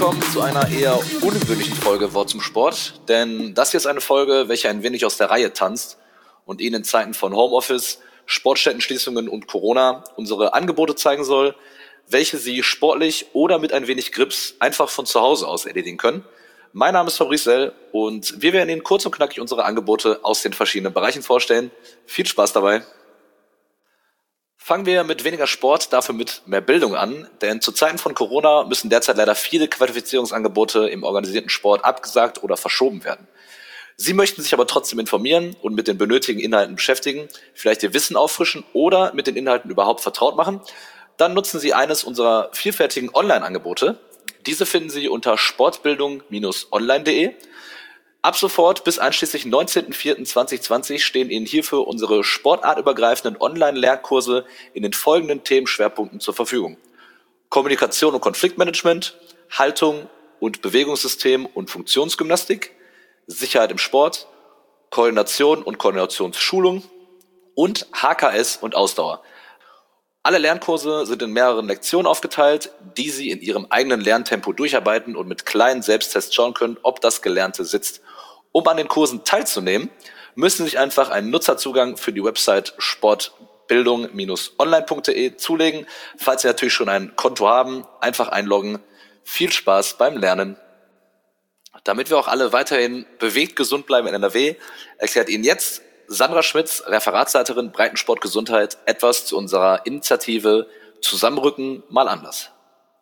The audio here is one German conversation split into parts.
willkommen zu einer eher ungewöhnlichen Folge Wort zum Sport, denn das hier ist eine Folge, welche ein wenig aus der Reihe tanzt und Ihnen in Zeiten von Homeoffice, Sportstättenschließungen und Corona unsere Angebote zeigen soll, welche Sie sportlich oder mit ein wenig Grips einfach von zu Hause aus erledigen können. Mein Name ist Fabrice Sell und wir werden Ihnen kurz und knackig unsere Angebote aus den verschiedenen Bereichen vorstellen. Viel Spaß dabei! Fangen wir mit weniger Sport, dafür mit mehr Bildung an, denn zu Zeiten von Corona müssen derzeit leider viele Qualifizierungsangebote im organisierten Sport abgesagt oder verschoben werden. Sie möchten sich aber trotzdem informieren und mit den benötigten Inhalten beschäftigen, vielleicht Ihr Wissen auffrischen oder mit den Inhalten überhaupt vertraut machen, dann nutzen Sie eines unserer vielfältigen Online-Angebote. Diese finden Sie unter sportbildung-online.de. Ab sofort bis einschließlich 19.04.2020 stehen Ihnen hierfür unsere sportartübergreifenden Online-Lernkurse in den folgenden Themenschwerpunkten zur Verfügung: Kommunikation und Konfliktmanagement, Haltung und Bewegungssystem und Funktionsgymnastik, Sicherheit im Sport, Koordination und Koordinationsschulung und HKS und Ausdauer. Alle Lernkurse sind in mehreren Lektionen aufgeteilt, die Sie in Ihrem eigenen Lerntempo durcharbeiten und mit kleinen Selbsttests schauen können, ob das Gelernte sitzt. Um an den Kursen teilzunehmen, müssen Sie sich einfach einen Nutzerzugang für die Website sportbildung-online.de zulegen. Falls Sie natürlich schon ein Konto haben, einfach einloggen. Viel Spaß beim Lernen. Damit wir auch alle weiterhin bewegt gesund bleiben in NRW, erklärt Ihnen jetzt Sandra Schmitz, Referatsleiterin Breitensport Gesundheit, etwas zu unserer Initiative Zusammenrücken mal anders.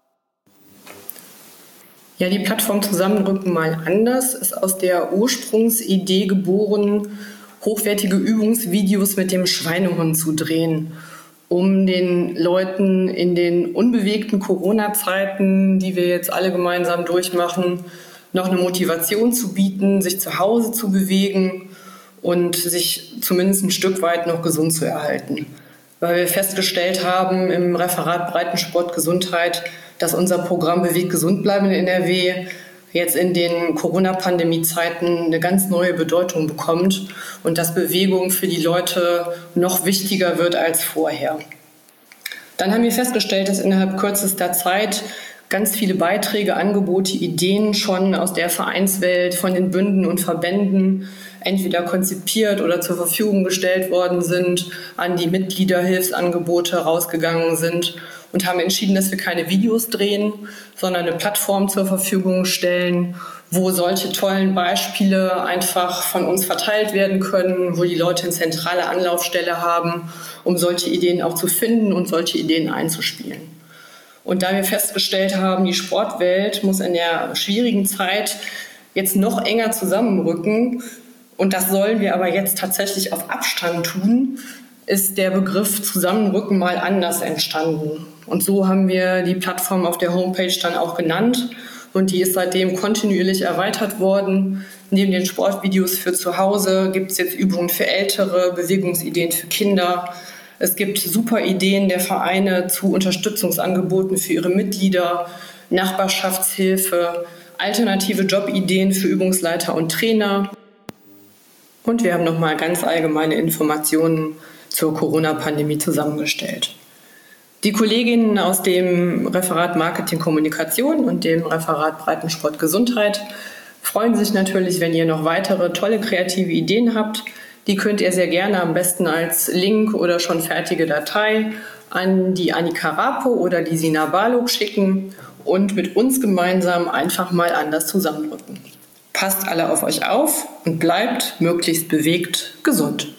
Ja, die Plattform Zusammenrücken mal anders ist aus der Ursprungsidee geboren, hochwertige Übungsvideos mit dem Schweinehund zu drehen, um den Leuten in den unbewegten Corona-Zeiten, die wir jetzt alle gemeinsam durchmachen, noch eine Motivation zu bieten, sich zu Hause zu bewegen und sich zumindest ein Stück weit noch gesund zu erhalten. Weil wir festgestellt haben im Referat Breitensport Gesundheit, dass unser Programm Bewegt gesund bleiben in NRW jetzt in den Corona-Pandemie-Zeiten eine ganz neue Bedeutung bekommt und dass Bewegung für die Leute noch wichtiger wird als vorher. Dann haben wir festgestellt, dass innerhalb kürzester Zeit ganz viele Beiträge, Angebote, Ideen schon aus der Vereinswelt, von den Bünden und Verbänden entweder konzipiert oder zur Verfügung gestellt worden sind, an die Mitgliederhilfsangebote rausgegangen sind und haben entschieden, dass wir keine Videos drehen, sondern eine Plattform zur Verfügung stellen, wo solche tollen Beispiele einfach von uns verteilt werden können, wo die Leute eine zentrale Anlaufstelle haben, um solche Ideen auch zu finden und solche Ideen einzuspielen. Und da wir festgestellt haben, die Sportwelt muss in der schwierigen Zeit jetzt noch enger zusammenrücken, und das sollen wir aber jetzt tatsächlich auf Abstand tun, ist der Begriff Zusammenrücken mal anders entstanden. Und so haben wir die Plattform auf der Homepage dann auch genannt. Und die ist seitdem kontinuierlich erweitert worden. Neben den Sportvideos für zu Hause gibt es jetzt Übungen für Ältere, Bewegungsideen für Kinder. Es gibt super Ideen der Vereine zu Unterstützungsangeboten für ihre Mitglieder, Nachbarschaftshilfe, alternative Jobideen für Übungsleiter und Trainer. Und wir haben nochmal ganz allgemeine Informationen zur Corona-Pandemie zusammengestellt. Die Kolleginnen aus dem Referat Marketing Kommunikation und dem Referat Breitensport Gesundheit freuen sich natürlich, wenn ihr noch weitere tolle kreative Ideen habt. Die könnt ihr sehr gerne am besten als Link oder schon fertige Datei an die Annika Rapo oder die Sina Barlog schicken und mit uns gemeinsam einfach mal anders zusammenrücken. Passt alle auf euch auf und bleibt möglichst bewegt gesund.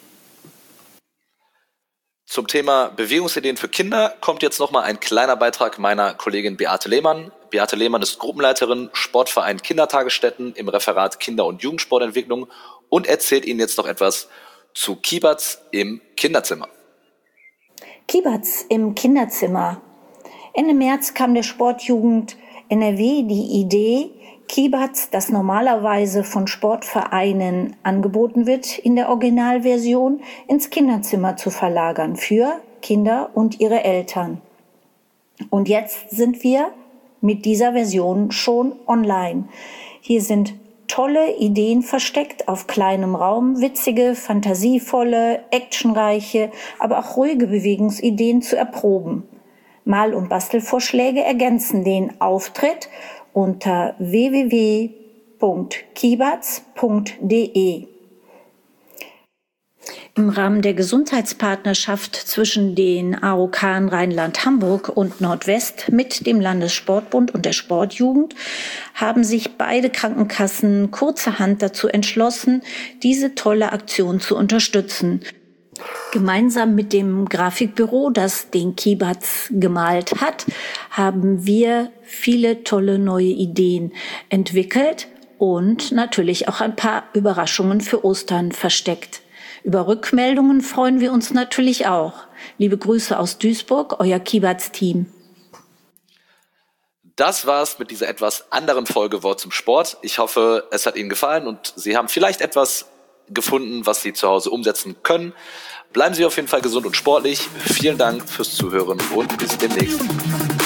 Zum Thema Bewegungsideen für Kinder kommt jetzt nochmal ein kleiner Beitrag meiner Kollegin Beate Lehmann. Beate Lehmann ist Gruppenleiterin Sportverein Kindertagesstätten im Referat Kinder- und Jugendsportentwicklung und erzählt Ihnen jetzt noch etwas zu Kibatz im Kinderzimmer. Kibatz im Kinderzimmer. Ende März kam der Sportjugend NRW die Idee, Kibatz, das normalerweise von Sportvereinen angeboten wird, in der Originalversion ins Kinderzimmer zu verlagern für Kinder und ihre Eltern. Und jetzt sind wir mit dieser Version schon online. Hier sind tolle Ideen versteckt auf kleinem Raum, witzige, fantasievolle, actionreiche, aber auch ruhige Bewegungsideen zu erproben. Mal- und Bastelvorschläge ergänzen den Auftritt unter www.kibaz.de. Im Rahmen der Gesundheitspartnerschaft zwischen den AOK Rheinland-Hamburg und Nordwest mit dem Landessportbund und der Sportjugend haben sich beide Krankenkassen kurzerhand dazu entschlossen, diese tolle Aktion zu unterstützen. Gemeinsam mit dem Grafikbüro, das den Kibaz gemalt hat, haben wir viele tolle neue Ideen entwickelt und natürlich auch ein paar Überraschungen für Ostern versteckt. Über Rückmeldungen freuen wir uns natürlich auch. Liebe Grüße aus Duisburg, euer Kibaz-Team. Das war's mit dieser etwas anderen Folge Wort zum Sport. Ich hoffe, es hat Ihnen gefallen und Sie haben vielleicht etwas gefunden, was Sie zu Hause umsetzen können. Bleiben Sie auf jeden Fall gesund und sportlich. Vielen Dank fürs Zuhören und bis demnächst.